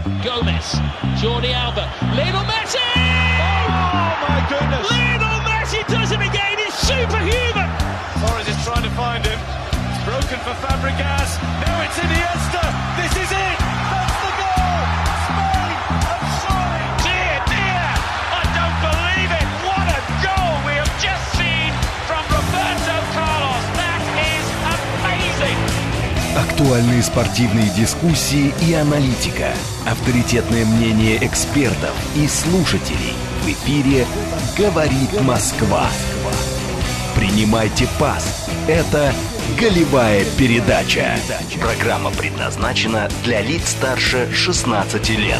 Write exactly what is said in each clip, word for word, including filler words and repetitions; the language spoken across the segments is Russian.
Gomez, Jordi Alba, Lionel Messi! Oh my goodness! Lionel Messi does it again, he's superhuman! Torres is trying to find him, it's broken for Fabregas, now it's Iniesta, this is it! That's the goal! Spain have soaring! Dear, dear, I don't believe it! What a goal we have just seen from Roberto Carlos! That is amazing! Актуальные спортивные дискуссии и аналитика. Авторитетное мнение экспертов и слушателей. В эфире «Говорит Москва». Принимайте пас. Это «Голевая передача». Программа предназначена для лиц старше шестнадцати лет.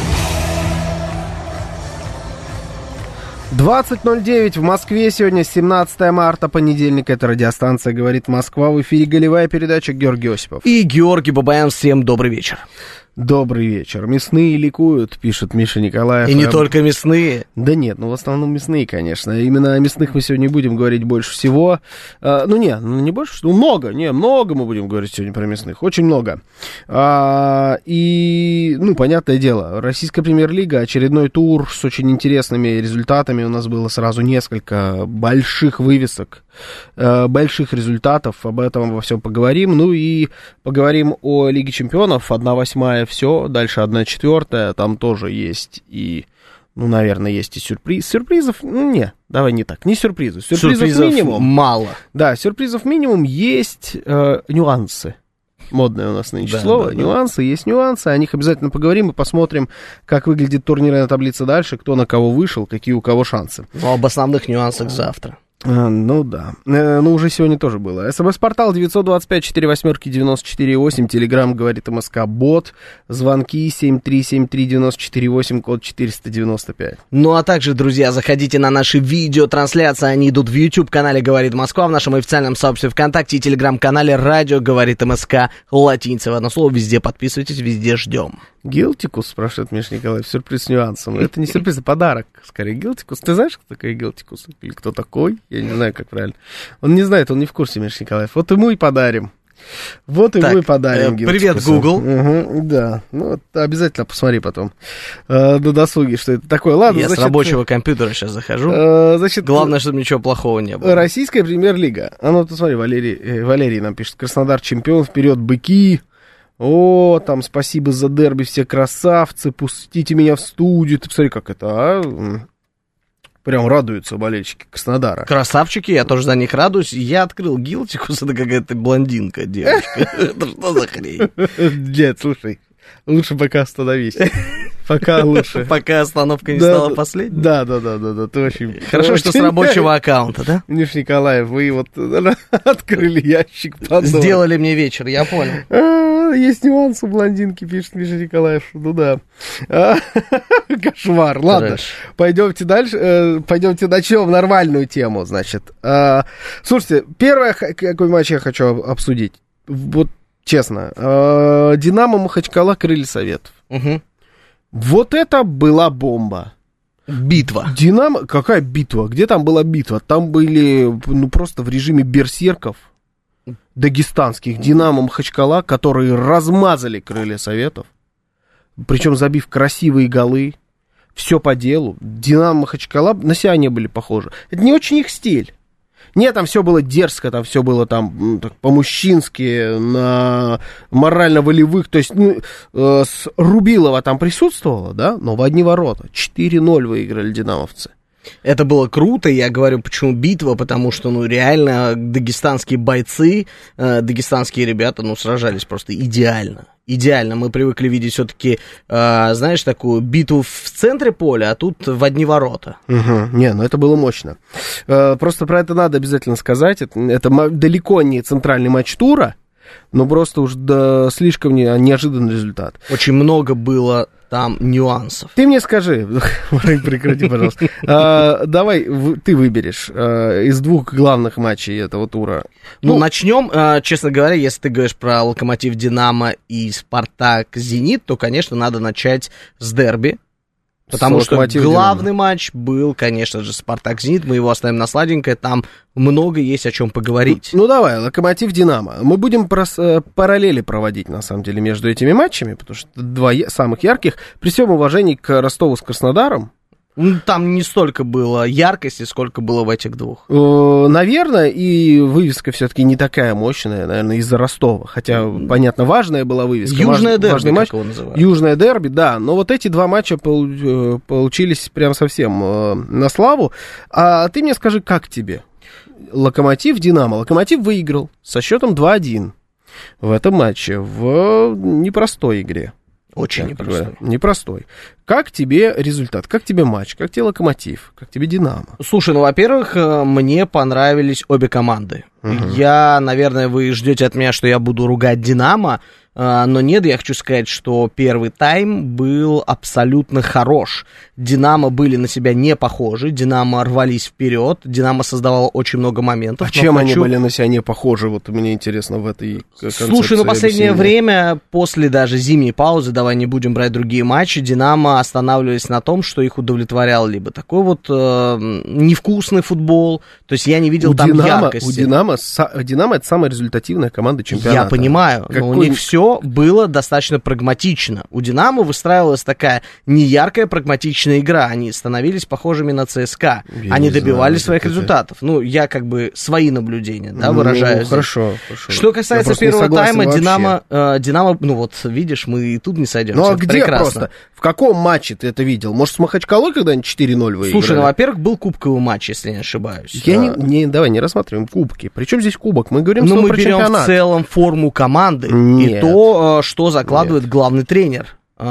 двадцать ноль девять в Москве. Сегодня семнадцатое марта, понедельник. Это радиостанция «Говорит Москва». В эфире «Голевая передача», Георгий Осипов. И Георгий Бабаян. Всем добрый вечер. Добрый вечер. Мясные ликуют, пишет Миша Николаев. И не только мясные. Да нет, ну в основном мясные, конечно. Именно о мясных мы сегодня будем говорить больше всего. А, ну не, ну не больше, ну много, не, много мы будем говорить сегодня про мясных. Очень много. А, и, ну, понятное дело, российская премьер-лига, очередной тур с очень интересными результатами. У нас было сразу несколько больших вывесок, больших результатов. Об этом во всем поговорим. Ну и поговорим о Лиге чемпионов. одна восьмая все, дальше одна четвертая. Там тоже есть и, ну, наверное, есть и сюрприз. Сюрпризов, ну, не, давай не так, не сюрпризы. Сюрпризов, сюрпризов минимум. Мало. Да, сюрпризов минимум, есть э, нюансы. Модное у нас нынче да, слово. Да, нюансы, да. Есть нюансы, о них обязательно поговорим и посмотрим, как выглядит турнирная таблица дальше, кто на кого вышел, какие у кого шансы. Ну, об основных нюансах завтра. А, ну да, э, ну уже сегодня тоже было. СМС-портал девять два пять четыре восемь девяносто четыре восемь, Телеграм «Говорит МСК», бот, звонки семь три семь три девяносто четыре восемь, код четыреста девяносто пять. Ну а также, друзья, заходите на наши видеотрансляции, они идут в YouTube-канале «Говорит Москва», в нашем официальном сообществе ВКонтакте и Телеграм-канале «Радио Говорит МСК», латиница в одно слово, везде подписывайтесь, везде ждем. Гилтикус, спрашивает Миша Николаев, сюрприз с нюансом. Это не сюрприз, а подарок, скорее. Гилтикус, ты знаешь, кто такой Гилтикус? Или кто такой? Я не знаю, как правильно. Он не знает, он не в курсе, Миша Николаев. Вот ему и подарим. Вот так, ему и подарим э, привет, Google. Угу, да, ну вот обязательно посмотри потом э, на досуге, что это такое. Ладно, я значит, с рабочего компьютера сейчас захожу. Э, значит, главное, чтобы ничего плохого не было. Российская премьер-лига. А ну, ты смотри, Валерий, э, Валерий нам пишет: Краснодар чемпион, вперед, быки. О, там, спасибо за дерби, все красавцы, пустите меня в студию. Ты посмотри, как это, а? Прям радуются болельщики Краснодара. Красавчики, я тоже за них радуюсь. Я открыл Гилтикус, это какая-то блондинка, девочка. Это что за хрень? Нет, слушай, лучше пока остановись. Пока лучше. Пока остановка не стала последней? Да, да, да, да, да, ты очень... Хорошо, что с рабочего аккаунта, да? Миш Николаев, вы вот открыли ящик Пандоры. Сделали мне вечер, я понял. Есть нюанс у блондинки, пишет Миша Николаев. Ну да. Кошмар. Ладно, пойдемте дальше. Пойдемте начнем нормальную тему, значит. Слушайте, первое, какой матч я хочу обсудить. Вот честно. Динамо Махачкала, Крылья Советов. Угу. Вот это была бомба. Битва. Динамо... Какая битва? Где там была битва? Там были, ну, просто в режиме берсерков дагестанских. Динамо Махачкала, которые размазали Крылья Советов. Причем забив красивые голы. Все по делу. Динамо Махачкала на себя не были похожи. Это не очень их стиль. Нет, там все было дерзко, там все было там ну, так, по-мужчински, на морально-волевых. То есть ну, э, с Рубилова там присутствовало, да, но в одни ворота. четыре ноль выиграли динамовцы. Это было круто, я говорю, почему битва, потому что, ну, реально дагестанские бойцы, э, дагестанские ребята, ну, сражались просто идеально. Идеально. Мы привыкли видеть все-таки, э, знаешь, такую битву в центре поля, а тут в одни ворота. Угу. Не, ну это было мощно. Э, просто про это надо обязательно сказать. Это, это далеко не центральный матч тура, но просто уж да, слишком не, неожиданный результат. Очень много было там нюансов. Ты мне скажи, прекрати, пожалуйста, а, давай в, ты выберешь а, из двух главных матчей этого тура. Ну, ну начнем, а, честно говоря, если ты говоришь про Локомотив Динамо и Спартак Зенит, то, конечно, надо начать с дерби. Потому что главный матч был, конечно же, «Спартак-Зенит». Мы его оставим на сладенькое. Там много есть о чем поговорить. Ну, ну давай, «Локомотив-Динамо». Мы будем прос- параллели проводить, на самом деле, между этими матчами, потому что два я- самых ярких. При всем уважении к Ростову с Краснодаром. Ну, там не столько было яркости, сколько было в этих двух. Э, наверное, и вывеска все-таки не такая мощная, наверное, из-за Ростова. Хотя, mm. понятно, важная была вывеска. Южное Важ, дерби, важный матч. как его называют. Южное дерби, да. Но вот эти два матча пол- получились прям совсем э, на славу. А ты мне скажи, как тебе? «Локомотив-Динамо». «Локомотив» выиграл со счетом два один в этом матче, в непростой игре. Очень непростой. Непростой. Как тебе результат? Как тебе матч? Как тебе «Локомотив»? Как тебе «Динамо»? Слушай, ну, во-первых, мне понравились обе команды. Uh-huh. Я, наверное, вы ждете от меня, что я буду ругать «Динамо», но нет, я хочу сказать, что первый тайм был абсолютно хорош. «Динамо» были на себя не похожи, «Динамо» рвались вперед, «Динамо» создавало очень много моментов. А чем хочу... они были на себя не похожи? Вот мне интересно в этой концепции. Слушай, ну последнее время, после даже зимней паузы, давай не будем брать другие матчи, «Динамо» останавливались на том, что их удовлетворял либо такой вот э, невкусный футбол, то есть я не видел у там Динамо, яркости. У «Динамо», «Динамо» — это самая результативная команда чемпионата. Я понимаю, Какой... но у них все было достаточно прагматично. У «Динамо» выстраивалась такая неяркая прагматичная игра. Они становились похожими на ЦСКА. Я Они добивались знаю, своих результатов. Ну, я как бы свои наблюдения, да, выражаю. Ну, хорошо, хорошо. Что касается первого тайма, «Динамо», э, «Динамо», ну вот, видишь, мы и тут не сойдемся. Ну, а это где прекрасно. Просто? В каком матче ты это видел? Может, с Махачкалой когда-нибудь четыре ноль выиграли? Слушай, ну, во-первых, был кубковый матч, если не ошибаюсь. Я а... не, не, давай, не рассматриваем кубки. Причем здесь кубок? Мы говорим ну, мы про берем чемпионат. в целом форму команды. Нет. И то, что закладывает Нет. главный тренер.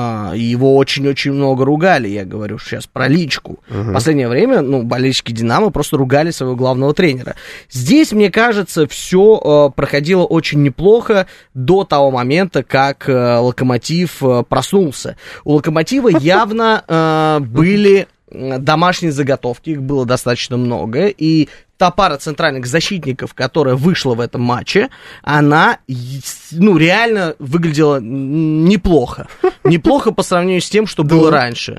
Его очень-очень много ругали, я говорю сейчас про личку. Угу. В последнее время, ну, болельщики «Динамо» просто ругали своего главного тренера. Здесь, мне кажется, все проходило очень неплохо до того момента, как «Локомотив» проснулся. У «Локомотива» явно были домашние заготовки, их было достаточно много, и та пара центральных защитников, которая вышла в этом матче, она, ну, реально выглядела неплохо. Неплохо по сравнению с тем, что было раньше.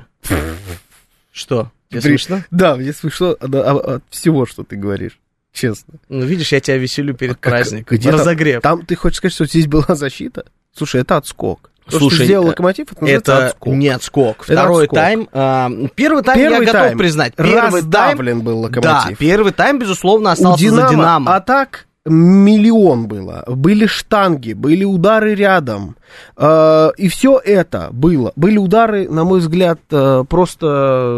Что? Тебе слышно? Да, мне слышно от всего, что ты говоришь. Честно. Ну, видишь, я тебя веселю перед а как, праздником. Где разогрев. Там, там ты хочешь сказать, что здесь была защита? Слушай, это отскок. То, Слушай, что сделал «Локомотив», это называется это отскок. не отскок. Второй отскок. тайм. А, первый тайм первый я готов тайм признать. Первый раздавлен тайм, был «Локомотив». Да, первый тайм, безусловно, остался У «Динамо» за «Динамо». атак миллион было. Были штанги, были удары рядом. Э, и все это было. Были удары, на мой взгляд, э, просто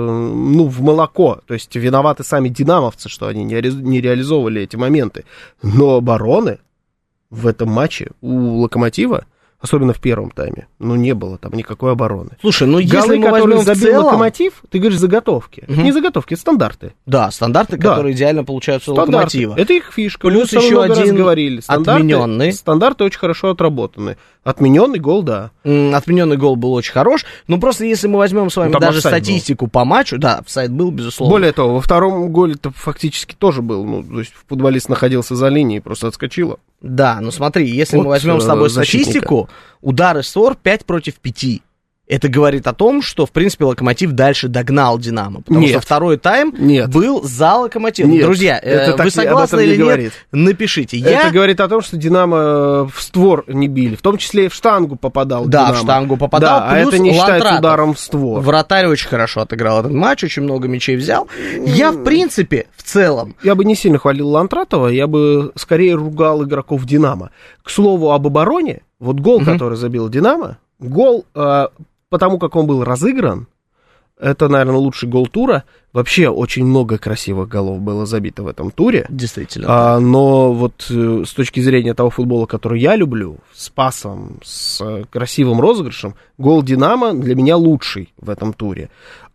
ну, в молоко. То есть виноваты сами динамовцы, что они не, ре, не реализовывали эти моменты. Но обороны в этом матче у «Локомотива», особенно в первом тайме, ну, не было там никакой обороны. Слушай, ну, если голы, мы возьмем в забил целом... «Локомотив», ты говоришь заготовки. Угу. Не заготовки, это стандарты. Да, стандарты, да. которые идеально получаются у стандарты. «Локомотива». Это их фишка. Плюс Мы еще один говорили. Стандарты, отмененный. Стандарты очень хорошо отработаны. Отмененный гол, да. Отмененный гол был очень хорош. Но просто если мы возьмем с вами ну, даже статистику был. По матчу, да, офсайд был, безусловно. Более того, во втором голе-то фактически тоже был. Ну, то есть футболист находился за линией, просто отскочило. Да, ну смотри, если вот мы возьмем с тобой защитника. статистику, удары СОР пять против пяти. Это говорит о том, что, в принципе, «Локомотив» дальше догнал «Динамо». Потому нет. что второй тайм нет. был за «Локомотивом». Нет. Друзья, это вы так, согласны или нет, говорит. напишите. Это Я... говорит о том, что «Динамо» в створ не били. В том числе и в штангу попадал Да, «Динамо». в штангу попадал. Да, а это не считается ударом в створ. Вратарь очень хорошо отыграл этот матч, очень много мячей взял. Я, в принципе, в целом... Я бы не сильно хвалил Лантратова, я бы скорее ругал игроков «Динамо». К слову об обороне, вот гол, угу. который забил «Динамо», гол... Потому как он был разыгран, это, наверное, лучший гол тура. Вообще очень много красивых голов было забито в этом туре. Действительно. А, но вот э, с точки зрения того футбола, который я люблю, с пасом, с э, красивым розыгрышем, гол «Динамо» для меня лучший в этом туре.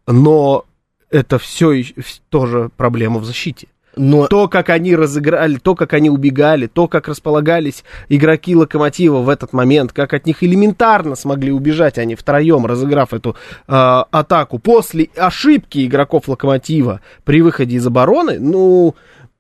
Но это все тоже проблема в защите. Но... То, как они разыграли, то, как они убегали, то, как располагались игроки «Локомотива» в этот момент, как от них элементарно смогли убежать они втроем, разыграв эту э, атаку. После ошибки игроков «Локомотива» при выходе из обороны, ну,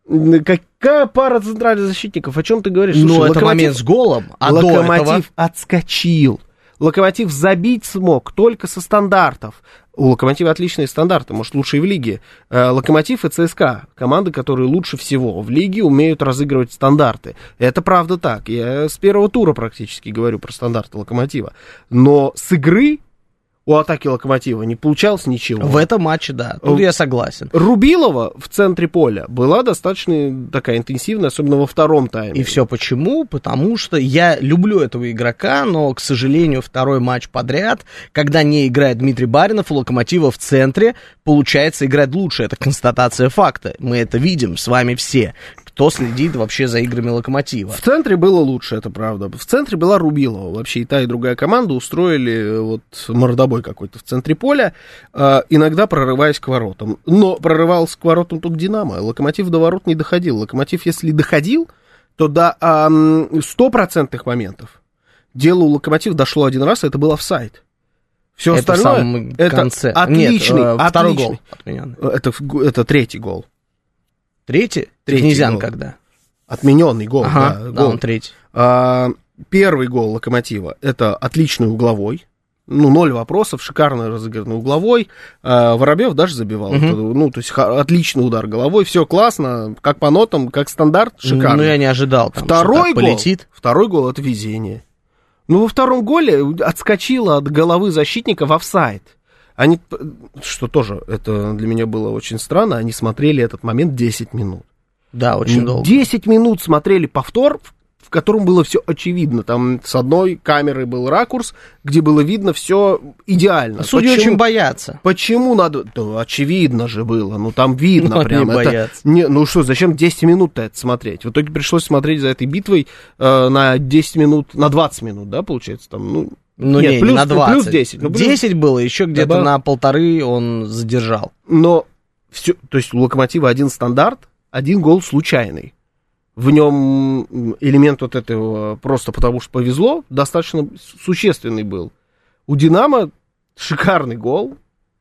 какая пара центральных защитников, о чем ты говоришь? Ну, это момент с голом, а «Локомотив» до этого... отскочил. Локомотив забить смог только со стандартов. У Локомотива отличные стандарты, может, лучшие в лиге. Локомотив и ЦСКА, команды, которые лучше всего в лиге умеют разыгрывать стандарты. Это правда так. Я с первого тура практически говорю про стандарты Локомотива. Но с игры у атаки Локомотива не получалось ничего. В этом матче, да, тут я согласен. Рубилова в центре поля была достаточно такая интенсивная, особенно во втором тайме. И все почему? Потому что я люблю этого игрока, но, к сожалению, второй матч подряд, когда не играет Дмитрий Баринов, у Локомотива в центре получается играть лучше. Это констатация факта. Мы это видим с вами все, кто следит вообще за играми Локомотива. В центре было лучше, это правда. В центре была Рубилова. Вообще и та, и другая команда устроили вот мордобой какой-то в центре поля, э, иногда прорываясь к воротам. Но прорывался к воротам только Динамо. Локомотив до ворот не доходил. Локомотив, если доходил, то до стопроцентных моментов. Дело у Локомотива дошло один раз, и это был офсайд. Все это остальное, в самом это конце. отличный, Нет, э, второй отличный. гол отмененный. Это, это третий гол. Третий? Третий Князян гол. когда? Отмененный гол, Ага, да, да, гол. он третий. А, первый гол Локомотива, это отличный угловой. Ну, ноль вопросов, шикарно разыгранный угловой. А, Воробьев даже забивал. Угу. Это, ну, то есть ха- отличный удар головой. Все классно, как по нотам, как стандарт, шикарно. Ну, я не ожидал, там, Второй что так гол, полетит. второй гол это везение. Ну, во втором голе отскочила от головы защитника в офсайд. Они, что тоже, это для меня было очень странно, они смотрели этот момент десять минут. Да, очень долго. десять минут смотрели повтор, в котором было все очевидно. Там с одной камеры был ракурс, где было видно все идеально. Судьи Почему? очень боятся. Почему надо? Да, очевидно же было, ну там видно Но прям. они Это... боятся. Не, ну что, зачем десять минут-то это смотреть? В итоге пришлось смотреть за этой битвой э, на десять минут, на двадцать минут, да, получается? Там, ну, Ну, нет, не, плюс, не на двадцать. Плюс десять. Ну, плюс... десять было, еще где-то Добав... на полторы он задержал. Но все, то есть у Локомотива один стандарт, один гол случайный. В нем элемент вот этого просто потому что повезло достаточно существенный был. У Динамо шикарный гол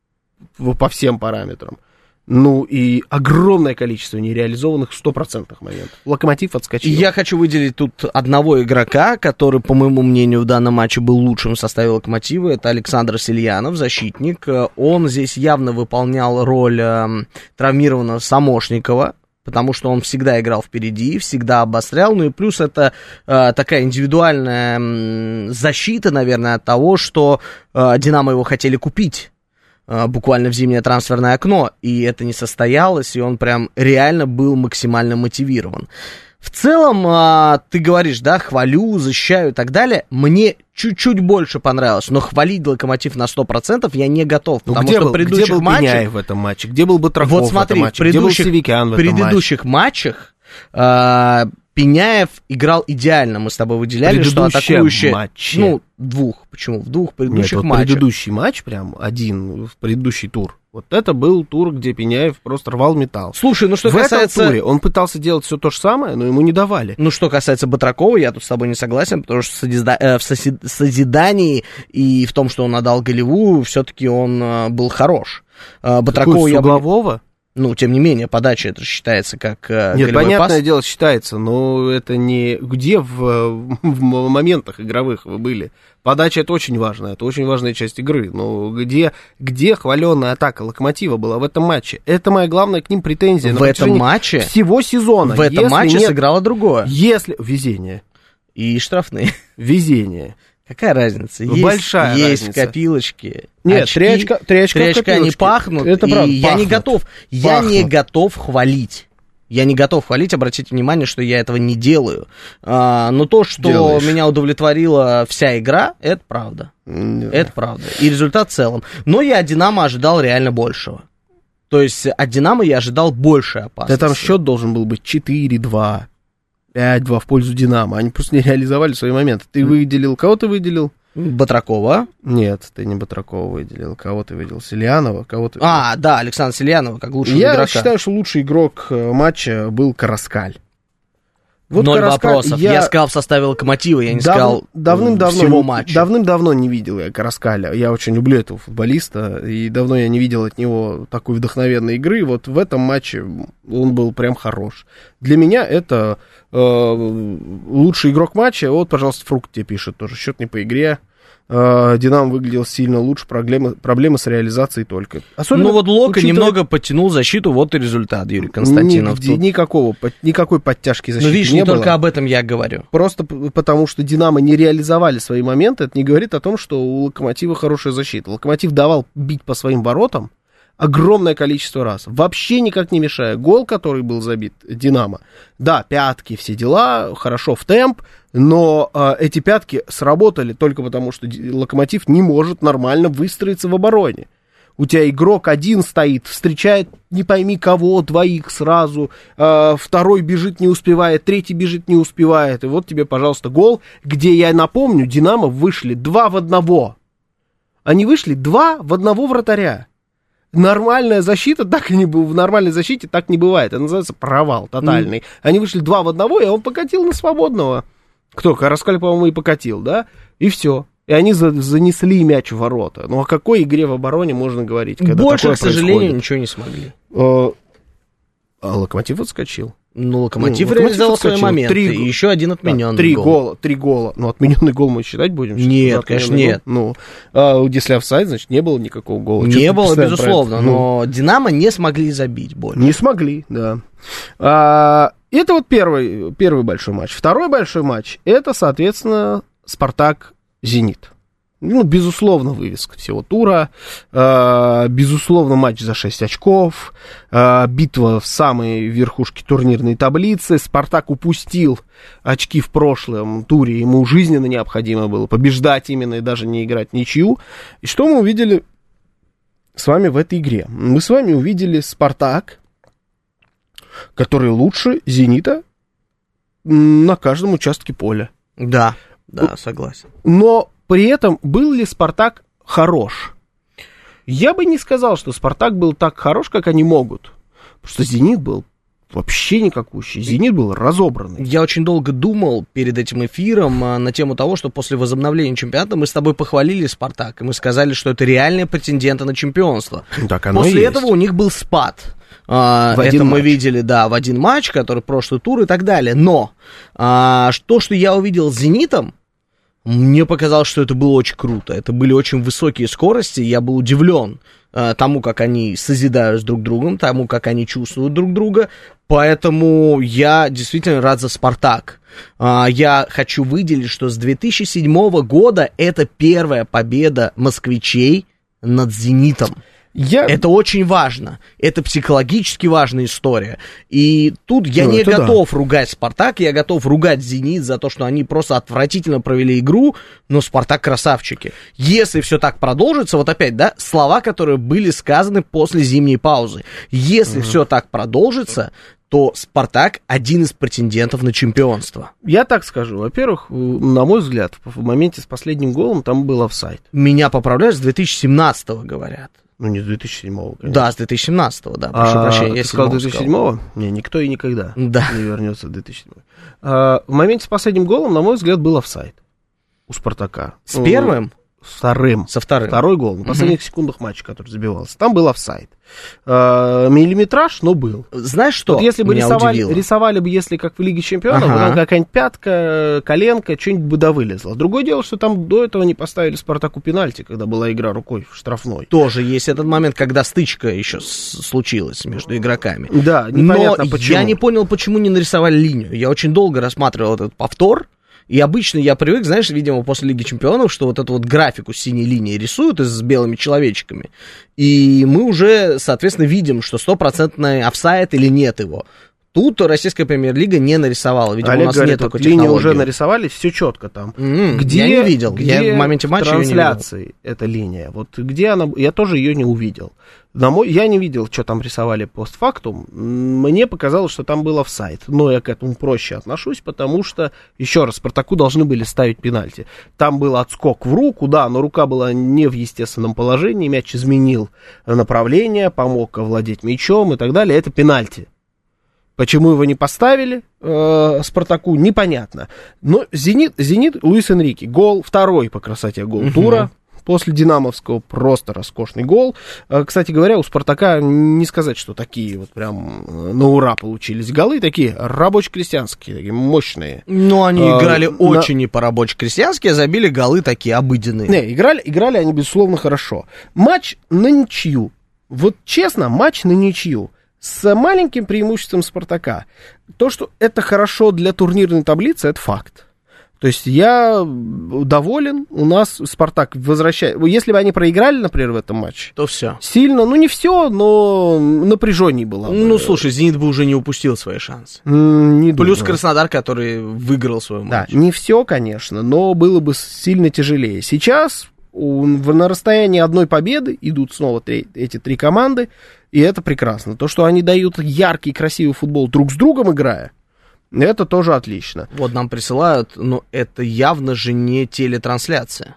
по всем параметрам. Ну и огромное количество нереализованных стопроцентных моментов. Локомотив отскочил. Я хочу выделить тут одного игрока, который, по моему мнению, в данном матче был лучшим в составе Локомотива. Это Александр Сельянов, защитник. Он здесь явно выполнял роль э, травмированного Самошникова, потому что он всегда играл впереди, всегда обострял. Ну и плюс это э, такая индивидуальная э, защита, наверное, от того, что э, Динамо его хотели купить э, буквально в зимнее трансферное окно, и это не состоялось, и он прям реально был максимально мотивирован. В целом, э, ты говоришь, да, хвалю, защищаю и так далее. Мне чуть-чуть больше понравилось, но хвалить Локомотив на сто процентов я не готов, Ну, потому где что был, в предыдущих где был матчах... Пеняев в этом матче? Где был Батраков Вот смотри, в этом матче? в предыдущих, Где был Севикян в этом предыдущих матче? матчах э, Пеняев играл идеально. Мы с тобой выделяли, что атакующие... матче. Ну, двух. Почему? В двух предыдущих Нет, вот матчах. предыдущий матч, прям один, в предыдущий тур. Вот это был тур, где Пеняев просто рвал металл. Слушай, ну что в касается... этом туре он пытался делать все то же самое, но ему не давали. Ну, что касается Батракова, я тут с тобой не согласен, потому что в, созида... э, в соси... созидании и в том, что он отдал голевую, все-таки он э, был хорош. Э, Батракова я бы... углового? Ну, тем не менее, подача это считается как э, Нет, голевой понятное пас. дело, считается, но это не... Где в, в моментах игровых вы были? Подача — это очень важно, это очень важная часть игры. Но где, где хваленая атака Локомотива была в этом матче? Это моя главная к ним претензия. В этом матче... Всего сезона. В этом Если матче нет... сыграло другое. Если... Везение. И штрафные. Везение. Какая разница? Есть, Большая есть разница. в копилочке. Нет, очки, три очка, три очка, три в очка не копилочке. пахнут. Это и правда, я не пахнут. готов. Я Пахнут. не готов хвалить. Я не готов хвалить, обратите внимание, что я этого не делаю. А, но то, что Делаешь. меня удовлетворила вся игра, это правда. Да. Это правда. И результат в целом. Но я от Динамо ожидал реально большего. То есть от Динамо я ожидал большей опасности. Да там счет должен был быть четыре-два. пять-два в пользу Динамо. Они просто не реализовали свои моменты. Ты выделил... Кого ты выделил? Батракова. Нет, ты не Батракова выделил. Кого ты выделил? Селианова? Кого ты... А, да, Александр Сельянова, как лучший Я игрока. считаю, что лучший игрок э, матча был Караскаль. Вот Ноль Караскаль, вопросов. Я... я сказал в составе Локомотива, я не дав... сказал давным-давно, всего матча. Давным-давно не видел я Караскаля. Я очень люблю этого футболиста, и давно я не видел от него такой вдохновенной игры. Вот в этом матче он был прям хорош. Для меня это э, лучший игрок матча. Вот, пожалуйста, Фрукт тебе пишет тоже. Счет не по игре. Динамо выглядел сильно лучше, проблемы, проблемы с реализацией только. Особенно, ну вот Лока учитывая... немного подтянул защиту, вот и результат, Юрий Константинов. Нигде, никакого, никакой подтяжки защиты ну, видишь, не, не было. Только об этом я говорю. Просто потому, что Динамо не реализовали свои моменты, это не говорит о том, что у Локомотива хорошая защита. Локомотив давал бить по своим воротам огромное количество раз, вообще никак не мешая. Гол, который был забит Динамо, да, пятки, все дела, хорошо в темп, но э, эти пятки сработали только потому, что Локомотив не может нормально выстроиться в обороне. У тебя игрок один стоит, встречает не пойми кого, двоих сразу, э, второй бежит не успевает, третий бежит не успевает, и вот тебе, пожалуйста, гол, где, я напомню, Динамо вышли два в одного. Они вышли два в одного вратаря. Нормальная защита, так и не было, в нормальной защите так не бывает. Это называется провал тотальный. Mm. Они вышли два в одного, и он покатил на свободного. Кто? Караскаль, по-моему, и покатил, да? И все. И они за- занесли мяч в ворота. Ну, о какой игре в обороне можно говорить, когда больше, такое к сожалению, происходит? ничего не смогли. А, а Локомотив отскочил. Ну, Локомотив ну, реализовал свои отскочил. моменты. Три, и еще один отмененный три гол. гола. Три гола. Ну, отмененный гол мы считать будем? Нет, конечно, нет. Ну, а, если офсайд, значит, не было никакого гола. Не Что-то было, безусловно, это? но ну. Динамо не смогли забить больше. Не смогли, да. А, это вот первый, первый большой матч. Второй большой матч, это, соответственно, Спартак-Зенит. Ну, безусловно, вывеска всего тура, э, безусловно, матч за шесть очков, э, битва в самой верхушке турнирной таблицы. Спартак упустил очки в прошлом туре, ему жизненно необходимо было побеждать именно и даже не играть ничью. И что мы увидели с вами в этой игре? Мы с вами увидели Спартак, который лучше Зенита на каждом участке поля. Да, да, согласен. Но при этом был ли Спартак хорош? Я бы не сказал, что Спартак был так хорош, как они могут. Потому что Зенит был вообще никакущий. Зенит был разобранный. Я очень долго думал перед этим эфиром на тему того, что после возобновления чемпионата мы с тобой похвалили Спартак, и мы сказали, что это реальные претенденты на чемпионство. Так оно После и этого есть. У них был спад. А, в один это матч. Мы видели, да, в один матч, который прошлый тур и так далее. Но а, то, что я увидел с Зенитом, мне показалось, что это было очень круто. Это были очень высокие скорости. Я был удивлен э, тому, как они созидают с друг другом, тому, как они чувствуют друг друга. Поэтому я действительно рад за «Спартак». Э, я хочу выделить, что с две тысячи седьмого года это первая победа москвичей над «Зенитом». Я... Это очень важно. Это психологически важная история. И тут я ну, не готов да. ругать «Спартак», я готов ругать «Зенит» за то, что они просто отвратительно провели игру, но «Спартак» красавчики. Если все так продолжится, вот опять, да, слова, которые были сказаны после зимней паузы. Если mm-hmm. все так продолжится, то «Спартак» один из претендентов на чемпионство. Я так скажу. Во-первых, на мой взгляд, в моменте с последним голом там был офсайд. Меня поправляют, с две тысячи семнадцатого говорят. Ну, не с две тысячи седьмого, конечно. Да, с две тысячи семнадцатого, да, прошу а, прощения. Ты сказал две тысячи седьмого? Не, никто и никогда да. не вернется в две тысячи седьмой. А, в моменте с последним голом, на мой взгляд, был офсайд у «Спартака». С ну, первым? С вторым. Со вторым. Второй гол, на последних uh-huh. секундах матча, который забивался. Там был офсайд. А, миллиметраж, но был. Знаешь что? Вот если бы рисовали, рисовали бы, если как в Лиге Чемпионов, uh-huh. там какая-нибудь пятка, коленка, что-нибудь бы да вылезло. Другое дело, что там до этого не поставили Спартаку пенальти, когда была игра рукой в штрафной. Тоже есть этот момент, когда стычка еще случилась между игроками. Да, непонятно но почему. Я не понял, почему не нарисовали линию. Я очень долго рассматривал этот повтор. И обычно я привык, знаешь, видимо, после Лиги Чемпионов, что вот эту вот графику с синей линией рисуют и с белыми человечками. И мы уже, соответственно, видим, что стопроцентный офсайд или нет его. Тут российская премьер-лига не нарисовала. Видимо, Олег у нас говорит, нет такой вот линию технологии. уже нарисовали, все четко там. Mm-hmm. Где, я не видел. Где я в моменте матча ее не видел. трансляции эта линия? Вот где она? Я тоже ее не увидел. На мой, я не видел, что там рисовали постфактум. Мне показалось, что там был офсайд. Но я к этому проще отношусь, потому что, еще раз, Спартаку должны были ставить пенальти. Там был отскок в руку, да, но рука была не в естественном положении. Мяч изменил направление, помог овладеть мячом и так далее. Это пенальти. Почему его не поставили э, Спартаку, непонятно. Но Зенит, Зенит, Луис Энрике, гол, второй по красоте гол uh-huh. тура. после динамовского просто роскошный гол. Кстати говоря, у «Спартака» не сказать, что такие вот прям на ура получились голы, такие рабоче-крестьянские, такие мощные. Ну, они а, играли на... очень не по-рабоче-крестьянски, а забили голы такие обыденные. Не, играли, играли они, безусловно, хорошо. Матч на ничью. Вот честно, матч на ничью. С маленьким преимуществом «Спартака». То, что это хорошо для турнирной таблицы, это факт. То есть я доволен, у нас «Спартак» возвращает... Если бы они проиграли, например, в этом матче... То все. Сильно, ну не все, но напряженней было. Ну, слушай, «Зенит» бы уже не упустил свои шансы. Не Плюс думаю. «Краснодар», который выиграл свой матч. Да, не все, конечно, но было бы сильно тяжелее. Сейчас у, на расстоянии одной победы идут снова три, эти три команды, и это прекрасно. То, что они дают яркий, красивый футбол друг с другом играя, это тоже отлично. Вот нам присылают, но это явно же не телетрансляция.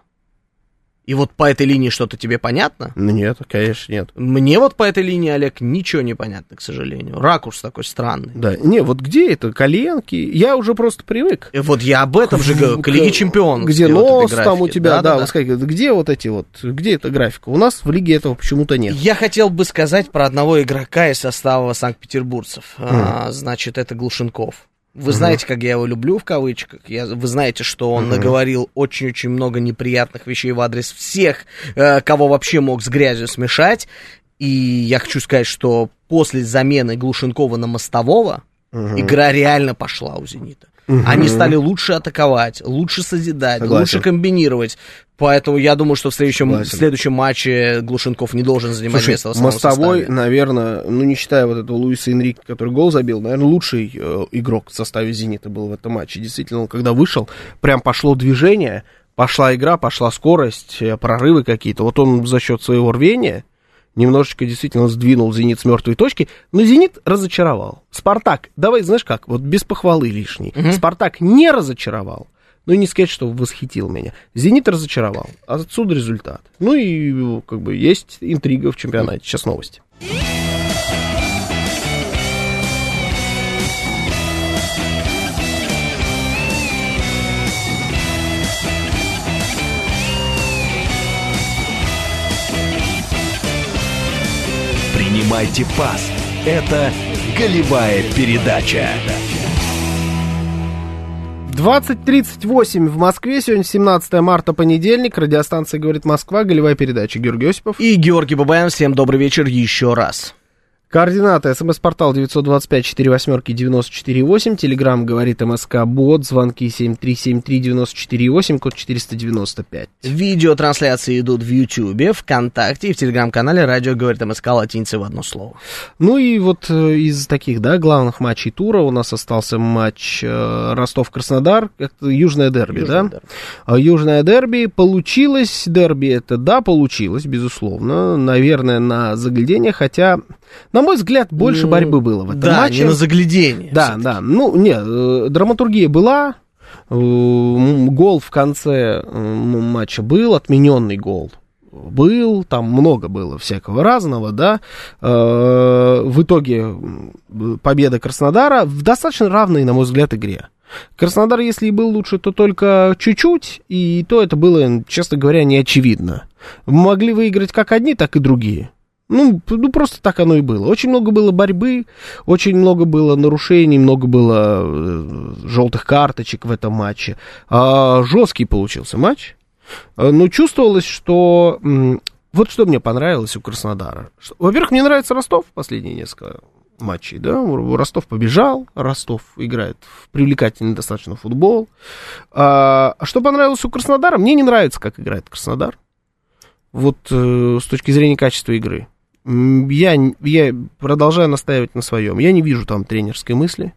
И вот по этой линии что-то тебе понятно? Нет, конечно, нет. Мне вот по этой линии, Олег, ничего не понятно, к сожалению. Ракурс такой странный. Да, не, вот где это, коленки? Я уже просто привык. И вот я об этом же говорю, к Лиге Чемпионов. Где нос вот там у тебя, да, да, да, вот да. сказать, где вот эти вот, где эта графика? У нас в Лиге этого почему-то нет. Я хотел бы сказать про одного игрока из состава санкт-петербургцев. Mm. А, значит, это Глушенков. Вы uh-huh. знаете, как я его люблю, в кавычках. Я, вы знаете, что он uh-huh. наговорил очень-очень много неприятных вещей в адрес всех, э, кого вообще мог с грязью смешать. И я хочу сказать, что после замены Глушенкова на Мостового uh-huh. игра реально пошла у «Зенита». Uh-huh. Они стали лучше атаковать, лучше созидать, Согласен. лучше комбинировать. Поэтому я думаю, что в следующем, в следующем матче Глушенков не должен занимать Слушай, место в основном Мостовой, составе. Наверное, ну не считая вот этого Луиса Энрике, который гол забил, наверное, лучший э, игрок в составе «Зенита» был в этом матче. Действительно, он когда вышел, прям пошло движение, пошла игра, пошла скорость, прорывы какие-то. Вот он за счет своего рвения немножечко действительно сдвинул «Зенит» с мертвой точки, но «Зенит» разочаровал. «Спартак», давай, знаешь как, вот без похвалы лишней. Uh-huh. «Спартак» не разочаровал, ну и не сказать, что восхитил меня. «Зенит» разочаровал, отсюда результат. Ну и как бы есть интрига в чемпионате. Сейчас новости. Принимайте пас. Это голевая передача. двадцать тридцать восемь в Москве. Сегодня семнадцатое марта, понедельник. Радиостанция «Говорит Москва». Голевая передача. Георгий Осипов. И Георгий Бабаян. Всем добрый вечер еще раз. Координаты. СМС-портал девять два пять четыре восемь девяносто четыре восемь. Телеграмм «Говорит МСК» бот. Звонки семь три семь три девяносто четыре восемь. Код четыреста девяносто пять. Видеотрансляции идут в Ютьюбе, ВКонтакте и в Телеграм-канале «Радио Говорит МСК» латиницей в одно слово. Ну и вот из таких, да, главных матчей тура у нас остался матч э, Ростов-Краснодар. Это южное дерби, Южное да? Дерби. Южное дерби. Получилось дерби это, да, получилось, безусловно. Наверное, на заглядение, хотя... На мой взгляд, больше ну, борьбы было в этом да, матче. Да, не на заглядение. Да, все-таки. да. Ну, нет, э, драматургия была, э, гол в конце э, матча был, отмененный гол был, там много было всякого разного, да. Э, в итоге победа Краснодара в достаточно равной, на мой взгляд, игре. Краснодар, если и был лучше, то только чуть-чуть, и то это было, честно говоря, не очевидно. Могли выиграть как одни, так и другие. Ну, ну, просто так оно и было. Очень много было борьбы, очень много было нарушений, много было э, желтых карточек в этом матче. А, жесткий получился матч. А, но чувствовалось, что... М- вот что мне понравилось у Краснодара. Что, во-первых, мне нравится Ростов последние несколько матчей. Да? Ростов побежал, Ростов играет в привлекательный достаточно футбол. А, что понравилось у Краснодара? Мне не нравится, как играет Краснодар. Вот э, с точки зрения качества игры. Я, я продолжаю настаивать на своем. Я не вижу там тренерской мысли.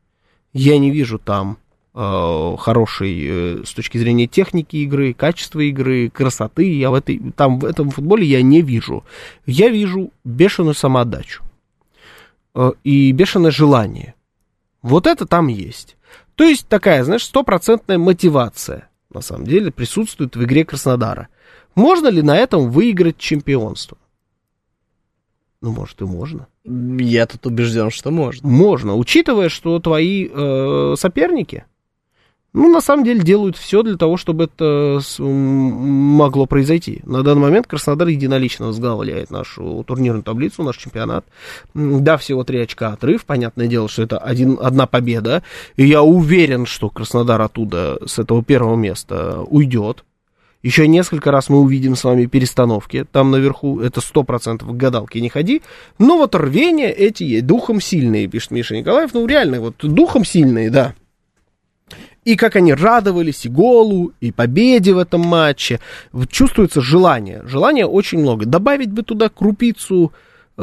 Я не вижу там э, хорошей э, с точки зрения техники игры, качества игры, красоты. Я в, этой, там, в этом футболе я не вижу. Я вижу бешеную самоотдачу. Э, и бешеное желание. Вот это там есть. То есть такая, знаешь, стопроцентная мотивация, на самом деле, присутствует в игре Краснодара. Можно ли на этом выиграть чемпионство? Ну, может, и можно. Я тут убежден, что можно. Можно, учитывая, что твои э, соперники, ну, на самом деле, делают все для того, чтобы это могло произойти. На данный момент Краснодар единолично возглавляет нашу турнирную таблицу, наш чемпионат. Да, всего три очка отрыв. Понятное дело, что это один, одна победа. И я уверен, что Краснодар оттуда, с этого первого места, уйдет. Еще несколько раз мы увидим с вами перестановки там наверху. Это сто процентов к гадалке не ходи. Но вот рвения эти есть. Духом сильные, пишет Миша Николаев. Ну, реально, вот духом сильные, да. И как они радовались и голу, и победе в этом матче. Чувствуется желание. Желания очень много. Добавить бы туда крупицу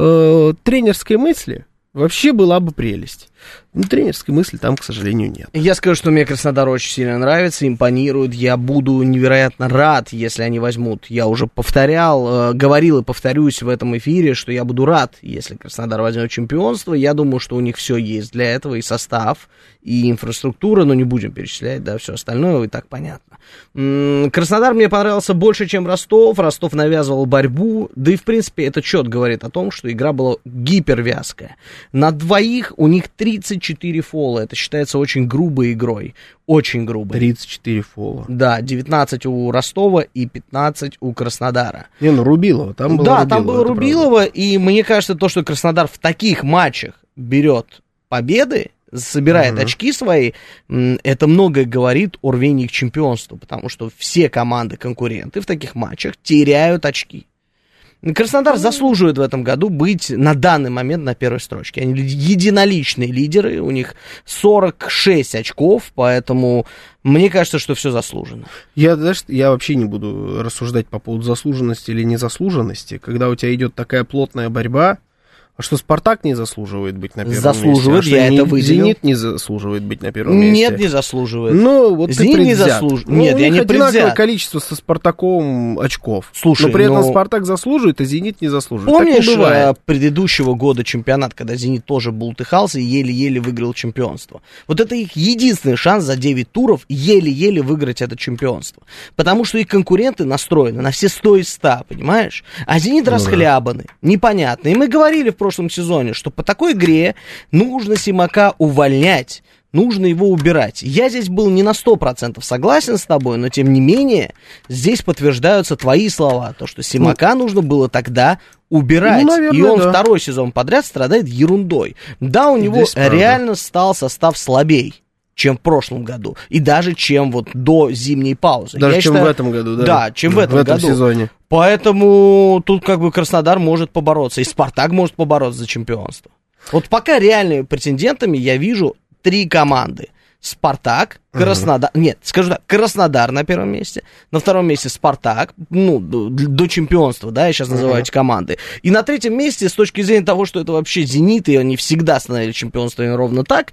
э, тренерской мысли, вообще была бы прелесть. Но тренерской мысли там, к сожалению, нет. Я скажу, что мне Краснодар очень сильно нравится, импонирует. Я буду невероятно рад, если они возьмут. Я уже повторял, э, говорил и повторюсь в этом эфире, что я буду рад, если Краснодар возьмет чемпионство. Я думаю, что у них все есть для этого, и состав, и инфраструктура, но не будем перечислять, да, все остальное, и так понятно. М-м, Краснодар мне понравился больше, чем Ростов. Ростов навязывал борьбу, да и, в принципе, этот счет говорит о том, что игра была гипервязкая. На двоих у них тридцать четыре фола. Это считается очень грубой игрой. Очень грубой. тридцать четыре фола. Да, девятнадцать у Ростова и пятнадцать у Краснодара. Не, ну Рубилова. Там было да, Рубилова, там было Рубилова. Правда. И мне кажется, то, что Краснодар в таких матчах берет победы, собирает uh-huh. очки свои, это многое говорит о рвении к чемпионству. Потому что все команды-конкуренты в таких матчах теряют очки. Краснодар заслуживает в этом году быть на данный момент на первой строчке. Они единоличные лидеры, у них сорок шесть очков, поэтому мне кажется, что все заслужено. Я, знаешь, я вообще не буду рассуждать по поводу заслуженности или незаслуженности. Когда у тебя идет такая плотная борьба, а что Спартак не заслуживает быть на первом заслуживает, месте? А я не, это выделил. Зенит не заслуживает быть на первом месте? Нет, не заслуживает. Ну, вот Зенит ты не заслуживает. Ну, Нет, я не одинаковое предвзят. количество со Спартаком очков. Слушай, но при этом ну... Спартак заслуживает, а Зенит не заслуживает. Помнишь так не бывает. предыдущего года чемпионат, когда Зенит тоже бултыхался и еле-еле выиграл чемпионство? Вот это их единственный шанс за девять туров еле-еле выиграть это чемпионство. Потому что их конкуренты настроены на все сто из ста, понимаешь? А Зенит ну, расхлябаны, да. непонятно. И мы говорили в прошлом сезоне, что по такой игре нужно Симака увольнять, нужно его убирать. Я здесь был не на сто процентов согласен с тобой, но тем не менее здесь подтверждаются твои слова, то, что Симака ну, нужно было тогда убирать. Ну, наверное, и он да. второй сезон подряд страдает ерундой. Да, у него здесь реально правда. Стал состав слабей, чем в прошлом году. И даже чем вот до зимней паузы. Даже Я чем считаю, в этом году, да? Да, чем в этом, в этом году. сезоне. Поэтому тут как бы Краснодар может побороться. И Спартак может побороться за чемпионство. Вот пока реальными претендентами я вижу три команды. Спартак, Краснодар, uh-huh. нет, скажу так, Краснодар на первом месте, на втором месте Спартак, ну, до, до чемпионства, да, я сейчас называю uh-huh. эти команды. И на третьем месте, с точки зрения того, что это вообще Зенит, и они всегда становились чемпионством ровно так,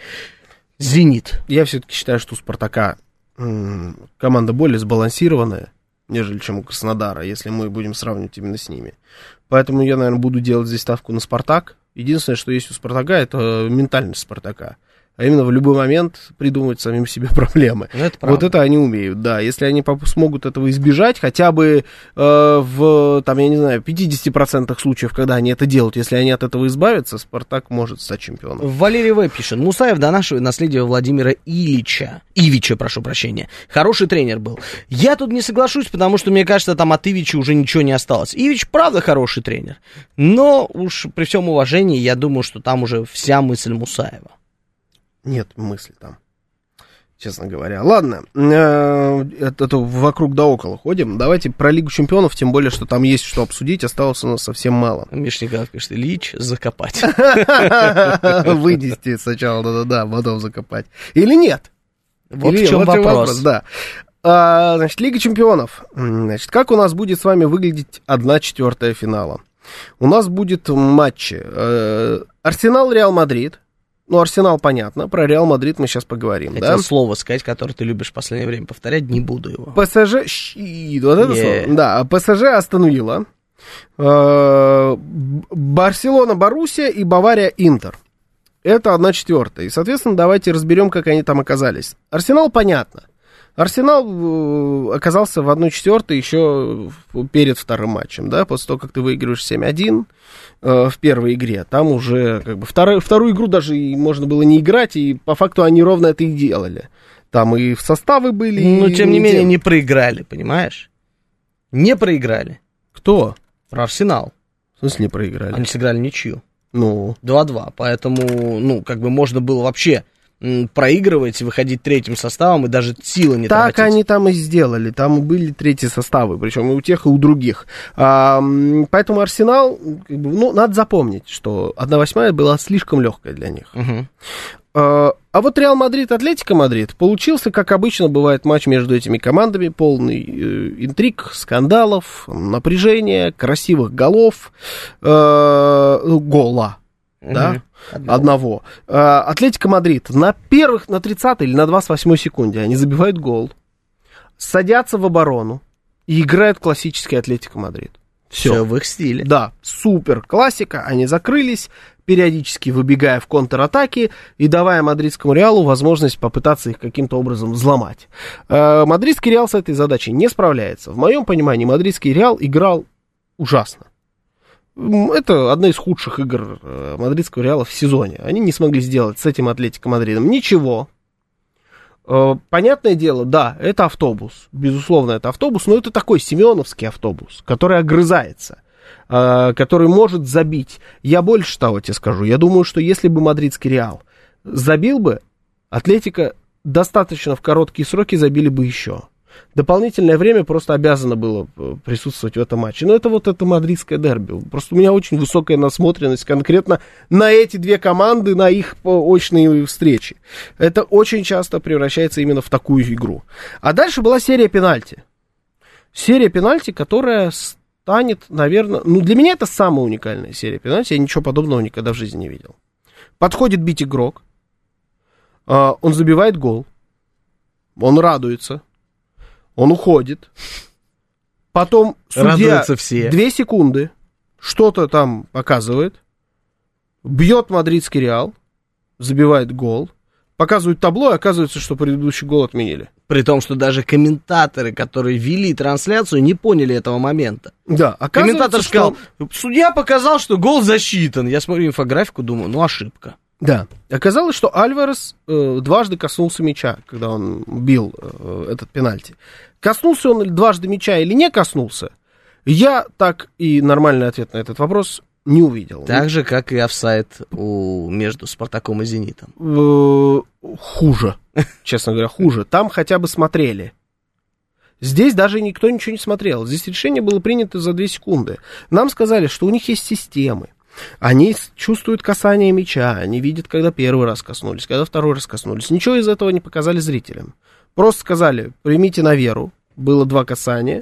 Зенит. Я все-таки считаю, что у Спартака м- команда более сбалансированная, нежели чем у Краснодара, если мы будем сравнивать именно с ними. Поэтому я, наверное, буду делать здесь ставку на Спартак. Единственное, что есть у Спартака, это ментальность Спартака. А именно в любой момент придумывать самим себе проблемы. Это вот это они умеют, да. Если они смогут этого избежать, хотя бы э, в, там, я не знаю, пятьдесят процентов случаев, когда они это делают, если они от этого избавятся, Спартак может стать чемпионом. Валерий В. пишет: Мусаев донашивает наследие Владимира Ильича. Ивича, прошу прощения. Хороший тренер был. Я тут не соглашусь, потому что, мне кажется, там от Ивича уже ничего не осталось. Ивич, правда, хороший тренер. Но уж при всем уважении, я думаю, что там уже вся мысль Мусаева. Нет мысли там, честно говоря. Ладно, э, это, это вокруг да около ходим. Давайте про Лигу чемпионов, тем более, что там есть что обсудить, осталось у нас совсем мало. Мишников пишет: Ильич, закопать. Вынести сначала, да-да-да, потом закопать. Или нет? Вот в чем вопрос. Да. Значит, Лига чемпионов. Значит, как у нас будет с вами выглядеть одна четвертая финала? У нас будет матчи Арсенал, Реал Мадрид. Ну, Арсенал, понятно, про Реал Мадрид мы сейчас поговорим, Хотел да? слово сказать, которое ты любишь в последнее время повторять, не буду его. ПСЖ, щит, вот это yeah. слово, да, ПСЖ, Астон Вилла, Барселона, Боруссия и Бавария, Интер. Это одна четвертая, и, соответственно, давайте разберем, как они там оказались. Арсенал, понятно. Арсенал оказался в одной четвертой еще перед вторым матчем, да, после того, как ты выигрываешь семь один э, в первой игре, там уже как бы вторую, вторую игру даже можно было не играть, и по факту они ровно это и делали. Там и в составы были. Но, тем не менее, не проиграли, понимаешь? Не проиграли. Кто? Про Арсенал. В смысле не проиграли? Они сыграли ничью. Ну. два-два. Поэтому, ну, как бы можно было вообще м, проигрывать, выходить третьим составом и даже силы не так тратить. Так они там и сделали. Там были третьи составы, причем и у тех, и у других. А, поэтому Арсенал, как бы, ну, надо запомнить, что одна восьмая была слишком легкая для них. Угу. А, а вот Реал Мадрид, Атлетико Мадрид получился, как обычно бывает матч между этими командами, полный э, интриг, скандалов, напряжения, красивых голов, э, гола, угу. да, одного. одного. А, Атлетико Мадрид на первых, на тридцатой или на двадцать восьмой секунде они забивают гол, садятся в оборону и играют классический Атлетико Мадрид. Все. Все в их стиле. Да, супер классика, они закрылись, периодически выбегая в контратаки и давая мадридскому Реалу возможность попытаться их каким-то образом взломать. Э, мадридский Реал с этой задачей не справляется. В моем понимании, мадридский Реал играл ужасно. Это одна из худших игр э, мадридского Реала в сезоне. Они не смогли сделать с этим Атлетико Мадридом ничего. Э, понятное дело, да, это автобус. Безусловно, это автобус, но это такой семеновский автобус, который огрызается, который может забить. Я больше того тебе скажу. Я думаю, что если бы мадридский Реал забил бы, Атлетико достаточно в короткие сроки забили бы еще. Дополнительное время просто обязано было присутствовать в этом матче. Но это вот это мадридское дерби. Просто у меня очень высокая насмотренность конкретно на эти две команды, на их очные встречи. Это очень часто превращается именно в такую игру. А дальше была серия пенальти. Серия пенальти, которая станет, наверное... Ну, для меня это самая уникальная серия пенальти. Я ничего подобного никогда в жизни не видел. Подходит бить игрок. Он забивает гол. Он радуется. Он уходит. Потом судья все. две секунды что-то там показывает. Бьет мадридский Реал. Забивает гол. Показывают табло, и оказывается, что предыдущий гол отменили. При том, что даже комментаторы, которые вели трансляцию, не поняли этого момента. Да, комментатор что... сказал, судья показал, что гол засчитан. Я смотрю инфографику, думаю, ну ошибка. Да, оказалось, что Альварес э, дважды коснулся мяча, когда он бил э, этот пенальти. Коснулся он дважды мяча или не коснулся, я так и нормальный ответ на этот вопрос не увидел. Так же, как и офсайд у... между Спартаком и Зенитом. Э, хуже, честно говоря, хуже. Там хотя бы смотрели. Здесь даже никто ничего не смотрел. Здесь решение было принято за две секунды. Нам сказали, что у них есть системы. Они чувствуют касание мяча, они видят, когда первый раз коснулись, когда второй раз коснулись. Ничего из этого не показали зрителям. Просто сказали, примите на веру, было два касания,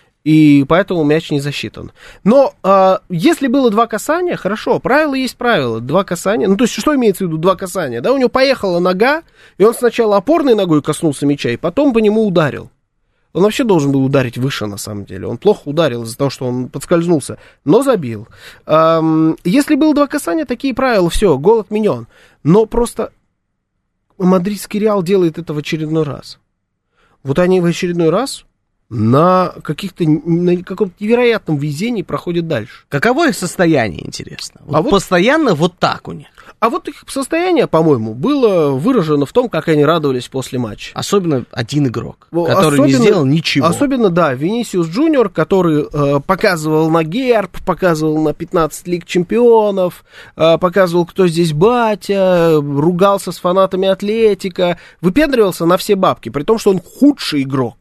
и поэтому мяч не засчитан. Но э, если было два касания, хорошо, правило есть правило, два касания. Ну, то есть, что имеется в виду два касания? Да, у него поехала нога, и он сначала опорной ногой коснулся мяча, и потом по нему ударил. Он вообще должен был ударить выше, на самом деле. Он плохо ударил из-за того, что он подскользнулся, но забил. Эм, если было два касания, такие правила, все, гол отменен. Но просто мадридский Реал делает это в очередной раз. Вот они в очередной раз на каких-то, на каком-то невероятном везении проходят дальше. Каково их состояние, интересно? Вот а вот, постоянно вот так у них. А вот их состояние, по-моему, было выражено в том, как они радовались после матча. Особенно один игрок, который особенно, не сделал ничего. Особенно, да, Винисиус Джуниор, который э, показывал на герб, показывал на пятнадцать лиг чемпионов, э, показывал, кто здесь батя, ругался с фанатами Атлетико, выпендривался на все бабки, при том, что он худший игрок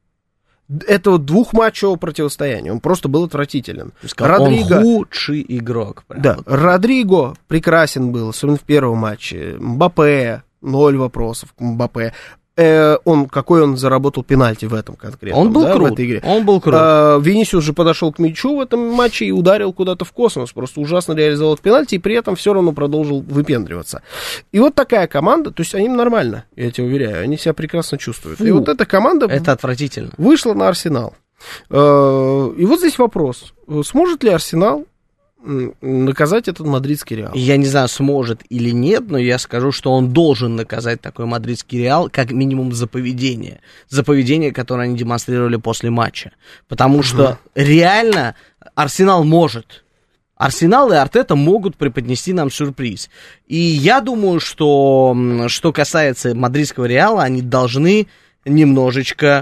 этого двухматчевого противостояния. Он просто был отвратителен. Сказал, Родриго, он худший игрок. Да, вот. Родриго прекрасен был, особенно в первом матче. Мбаппе, ноль вопросов к Мбаппе. Э, он, какой он заработал пенальти в этом конкретно. Он был да, крут. В этой игре. Он был крут. Э, Винисиус же подошел к мячу в этом матче и ударил куда-то в космос. Просто ужасно реализовал пенальти и при этом все равно продолжил выпендриваться. И вот такая команда, то есть они нормально, я тебе уверяю, они себя прекрасно чувствуют. Фу, и вот эта команда это отвратительно. Вышла на Арсенал. Э, и вот здесь вопрос. Сможет ли Арсенал наказать этот мадридский Реал? Я не знаю, сможет или нет, но я скажу, что он должен наказать такой мадридский Реал, как минимум за поведение. За поведение, которое они демонстрировали после матча. Потому что реально Арсенал может Арсенал и Артета могут преподнести нам сюрприз. И я думаю, что, что касается мадридского Реала, они должны немножечко,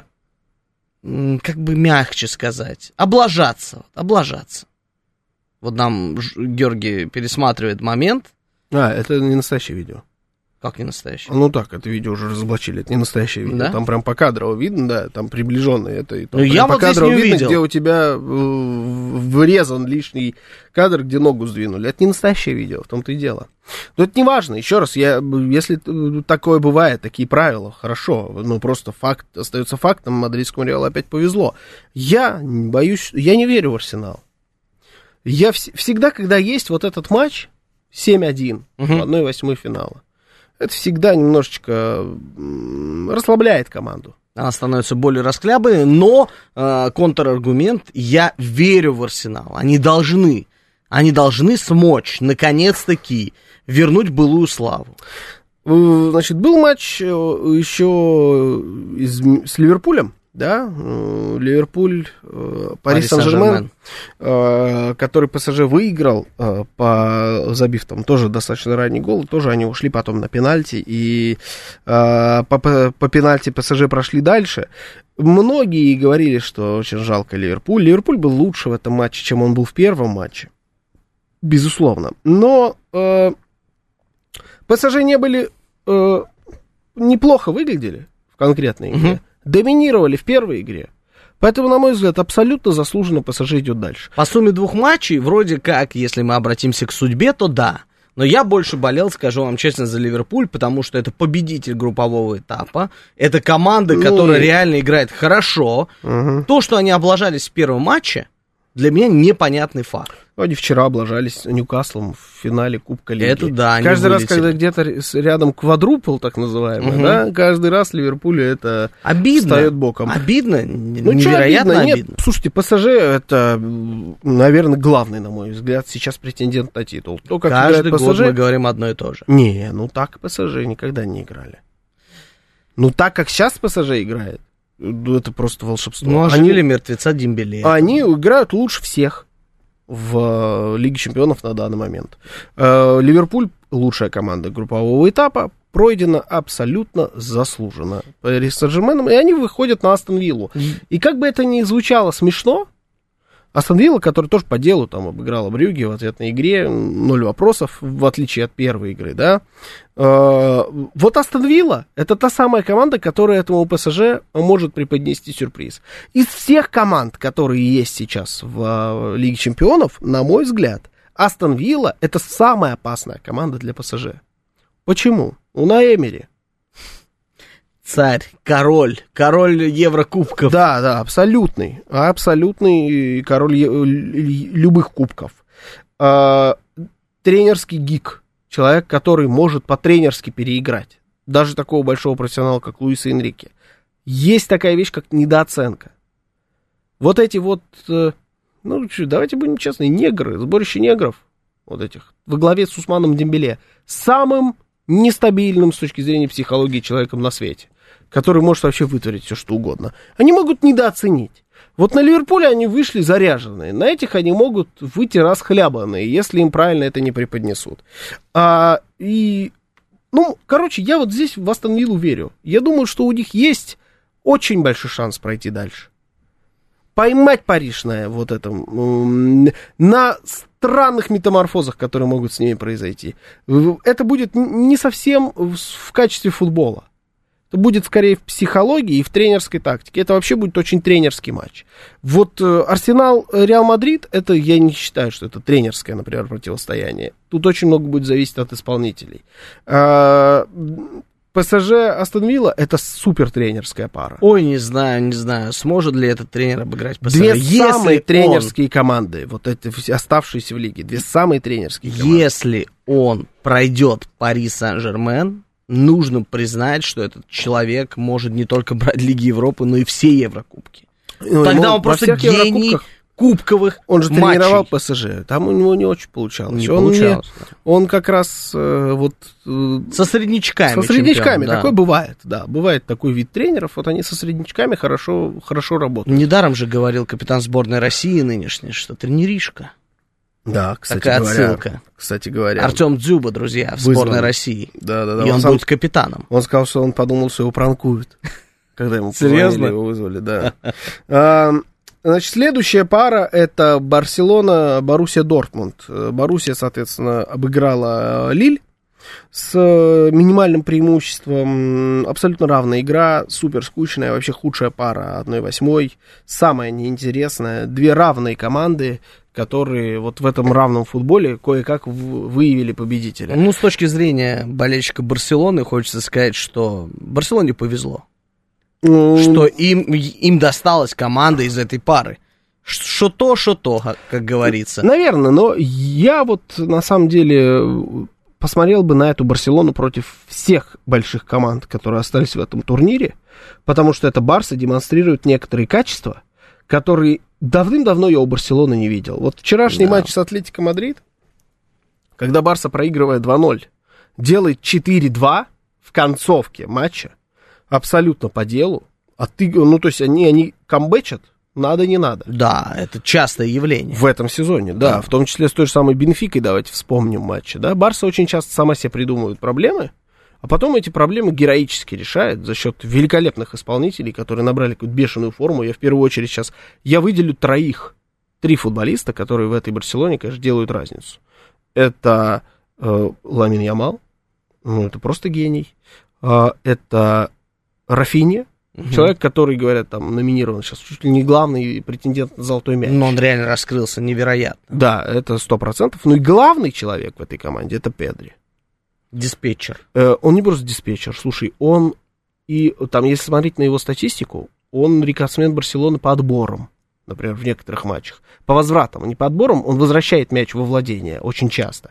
как бы мягче сказать, облажаться. Облажаться. Вот нам Георгий пересматривает момент. А, это не настоящее видео. Как не настоящее? Ну так, это видео уже разоблачили, это не настоящее видео. Да? Там прям покадрово видно, да, там приближенное. Это, там ну я вот здесь не видно, увидел. Где у тебя э, вырезан лишний кадр, где ногу сдвинули. Это не настоящее видео, в том-то и дело. Но это не важно, еще раз, я, если такое бывает, такие правила, хорошо, но просто факт остается фактом, мадридскому Реалу опять повезло. Я боюсь, я не верю в Арсенал. Я вс- всегда, когда есть вот этот матч семь один угу. в одной восьмой финала, это всегда немножечко расслабляет команду. Она становится более расхлябанной, но э, контраргумент, я верю в Арсенал. Они должны, они должны смочь, наконец-таки, вернуть былую славу. Значит, был матч еще из, с Ливерпулем, да, Ливерпуль, Пари Сен-Жермен, который ПСЖ выиграл, по, забив там тоже достаточно ранний гол, тоже они ушли потом на пенальти, и по, по, по пенальти ПСЖ прошли дальше. Многие говорили, что очень жалко Ливерпуль. Ливерпуль был лучше в этом матче, чем он был в первом матче, безусловно. Но э, ПСЖ не были, э, неплохо выглядели в конкретной игре. Mm-hmm. Доминировали в первой игре. Поэтому, на мой взгляд, абсолютно заслуженно ПСЖ идет дальше. По сумме двух матчей, вроде как, если мы обратимся к судьбе, то да. Но я больше болел, скажу вам честно, за Ливерпуль, потому что это победитель группового этапа. Это команда, ну, которая и... реально играет хорошо. Угу. То, что они облажались в первом матче, для меня непонятный факт. Они вчера облажались Ньюкаслом в финале Кубка Лиги. Это да, они каждый вылетели. раз, когда где-то рядом квадрупл, так называемый, угу. да, каждый раз Ливерпулю это обидно. Встает боком. Обидно, ну, невероятно обидно? обидно. Нет, слушайте, ПСЖ это, наверное, главный, на мой взгляд, сейчас претендент на титул. То, как каждый ПСЖ... год мы говорим одно и то же. Не, ну так ПСЖ никогда не играли. Ну так, как сейчас пэ эс жэ играет, это просто волшебство. Ну, оживили они... мертвеца Дембеле. Они играют лучше всех в Лиге Чемпионов на данный момент. Ливерпуль лучшая команда группового этапа, пройдена абсолютно заслуженно Пари Сен-Жерменом, и они выходят на Астон Виллу. И как бы это ни звучало смешно, Астон Вилла, который тоже по делу там обыграла Брюгге в ответной игре, ноль вопросов, в отличие от первой игры, да. Вот Астон Вилла — это та самая команда, которая этому ПСЖ может преподнести сюрприз. Из всех команд, которые есть сейчас в Лиге Чемпионов, на мой взгляд, Астон Вилла — это самая опасная команда для ПСЖ. Почему? Унай Эмери. Царь, король, король Еврокубков. Да, да, абсолютный, абсолютный король любых кубков. А, тренерский гик, человек, который может по-тренерски переиграть. Даже такого большого профессионала, как Луис Энрике. Есть такая вещь, как недооценка. Вот эти вот, ну, давайте будем честны, негры, сборище негров, вот этих, во главе с Усманом Дембеле, самым нестабильным с точки зрения психологии человеком на свете, который может вообще вытворить все, что угодно. Они могут недооценить. Вот на Ливерпуле они вышли заряженные, на этих они могут выйти расхлябанные, если им правильно это не преподнесут. А, и, ну, короче, я вот здесь в Астон Виллу верю. Я думаю, что у них есть очень большой шанс пройти дальше. Поймать Париж на вот этом, на странных метаморфозах, которые могут с ними произойти. Это будет не совсем в качестве футбола. Это будет скорее в психологии и в тренерской тактике. Это вообще будет очень тренерский матч. Вот Арсенал, Реал Мадрид, это я не считаю, что это тренерское, например, противостояние. Тут очень много будет зависеть от исполнителей. ПСЖ, Астон Вилла — это супер тренерская пара. Ой, не знаю, не знаю, сможет ли этот тренер обыграть ПСЖ. Две если самые он... тренерские команды, вот эти оставшиеся в лиге, две самые тренерские команды. Если он пройдет Пари Сен-Жермен, нужно признать, что этот человек может не только брать Лиги Европы, но и все Еврокубки. Ну, тогда он просто гений кубковых Он же матчей. тренировал ПСЖ, там у него не очень получалось. Не он, получалось. Не, он как раз э, вот... Э, со среднячками. Со среднячками, чемпион, да. Такое бывает, да. Бывает такой вид тренеров, вот они со среднячками хорошо, хорошо работают. Недаром же говорил капитан сборной России нынешний, что тренеришка. Да, кстати Такая говоря. отсылка. Кстати говоря. Артем Дзюба, друзья, в вызван. сборной России. Да, да, да. И он, он сам... будет капитаном. Он сказал, что он подумал, что его пранкуют. Когда ему Серьезно? его вызвали, да. а, значит, следующая пара — это Барселона, Боруссия, Дортмунд. Боруссия, соответственно, обыграла Лиль с минимальным преимуществом. Абсолютно равная игра, супер скучная, вообще худшая пара одна восемь. Самая неинтересная. Две равные команды, которые вот в этом равном футболе кое-как выявили победителя. Ну, с точки зрения болельщика Барселоны, хочется сказать, что Барселоне повезло. Что им, им досталась команда из этой пары. Что то, что то, как говорится. Наверное, но я вот на самом деле посмотрел бы на эту Барселону против всех больших команд, которые остались в этом турнире, потому что эта Барса демонстрирует некоторые качества, которые давным-давно я у Барселоны не видел. Вот вчерашний да. матч с Атлетико Мадрид, когда Барса, проигрывая два ноль, делает четыре два в концовке матча, абсолютно по делу. А ты, ну, то есть они, они камбэчат, надо, не надо. Да, это частое явление. В этом сезоне, да. да. В том числе с той же самой Бенфикой, давайте вспомним матчи. Да? Барса очень часто сама себе придумывает проблемы, а потом эти проблемы героически решает за счет великолепных исполнителей, которые набрали какую-то бешеную форму. Я в первую очередь сейчас, я выделю троих, три футболиста, которые в этой Барселоне, конечно, делают разницу. Это э, Ламин Ямал, ну, это просто гений. Э, это Рафинья, угу. человек, который, говорят, там, номинирован сейчас чуть ли не главный претендент на золотой мяч. Но он реально раскрылся невероятно. Да, это сто процентов. Ну и главный человек в этой команде — это Педри. Диспетчер. Э, он не просто диспетчер, слушай, он, и там, если смотреть на его статистику, он рекордсмен Барселоны по отборам, например, в некоторых матчах. По возвратам, не по отборам, он возвращает мяч во владение очень часто.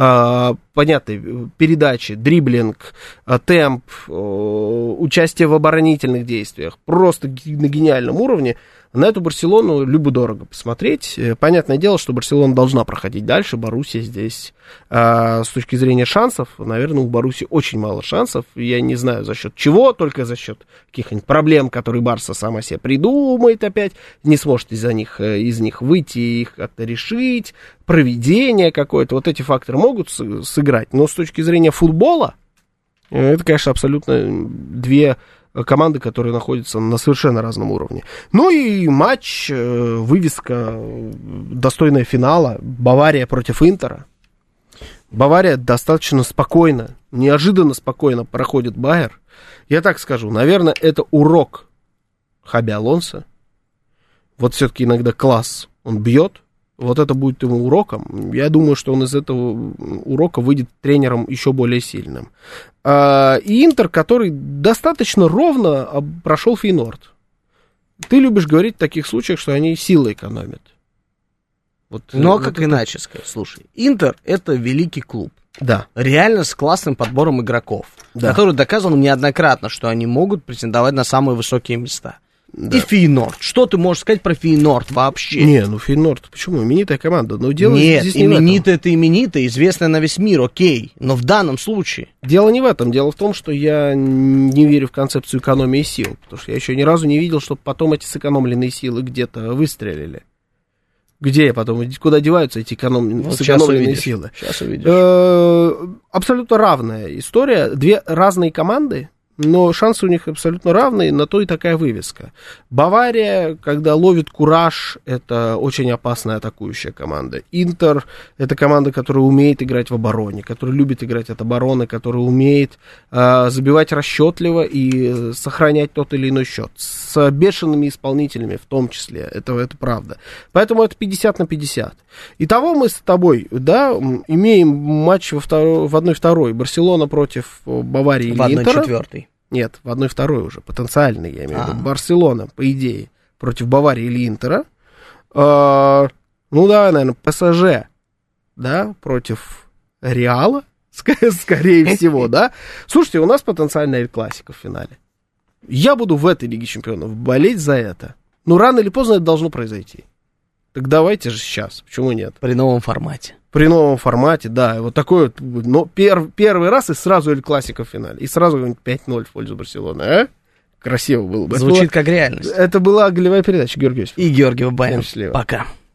А, понятно, передачи, дриблинг, темп, участие в оборонительных действиях. Просто на гениальном уровне. На эту Барселону любо-дорого посмотреть. Понятное дело, что Барселона должна проходить дальше. Боруссия здесь, а, с точки зрения шансов, наверное, у Боруссии очень мало шансов. Я не знаю, за счет чего, только за счет каких-нибудь проблем, которые Барса сама себе придумает опять, не сможет из-за них, из них выйти и их как-то решить, проведение какое-то. Вот эти факторы могут сыграть. Но с точки зрения футбола, это, конечно, абсолютно две команды, которые находятся на совершенно разном уровне. Ну и матч, вывеска, достойная финала. Бавария против Интера. Бавария достаточно спокойно, неожиданно спокойно проходит Байер. Я так скажу, наверное, это урок Хаби Алонсо. Вот все-таки иногда класс он бьет. Вот это будет ему уроком. Я думаю, что он из этого урока выйдет тренером еще более сильным. И Интер, который достаточно ровно прошел Фейнорд. Ты любишь говорить в таких случаях, что они силы экономят. Вот, ну, а вот как это... иначе сказать? Слушай, Интер — это великий клуб. Да. Реально с классным подбором игроков, да. который доказал неоднократно, что они могут претендовать на самые высокие места. Да. И Фейнорд. Что ты можешь сказать про Фейнорд вообще? Не, ну Фейнорд, почему? Именитая команда. Но дело Нет, здесь не именитая это именитая, известная на весь мир, окей. Но в данном случае... Дело не в этом. Дело в том, что я не верю в концепцию экономии сил. Потому что я еще ни разу не видел, чтобы потом эти сэкономленные силы где-то выстрелили. Где потом, куда деваются эти эконом... вот сэкономленные силы? Сейчас увидишь. Абсолютно равная история. Две разные команды, но шансы у них абсолютно равные, на то и такая вывеска. Бавария, когда ловит кураж, это очень опасная атакующая команда. Интер — это команда, которая умеет играть в обороне, которая любит играть от обороны, которая умеет э, забивать расчетливо и сохранять тот или иной счет. С бешеными исполнителями в том числе, это, это правда. Поэтому это пятьдесят на пятьдесят. Итого мы с тобой, да, имеем матч во второй, в одной второй. Барселона против Баварии или Интера. В одной четвертой. Нет, в одной второй уже, потенциальный, я имею в виду. А. Барселона, по идее, против Баварии или Интера. А, ну, давай, наверное, ПСЖ, да, против Реала, скорее всего, да. Слушайте, у нас потенциальная Эль-Классика в финале. Я буду в этой Лиге Чемпионов болеть за это. Но рано или поздно это должно произойти. Так давайте же сейчас, почему нет? При новом формате. При новом формате, да, вот такой вот, но пер, первый раз и сразу Эль-Классика в финале, и сразу пять ноль в пользу Барселоны, а? Красиво было бы. Звучит это как реальность. Это была голевая передача, Георгий Осипов. И Георгий Бабаев. Пока.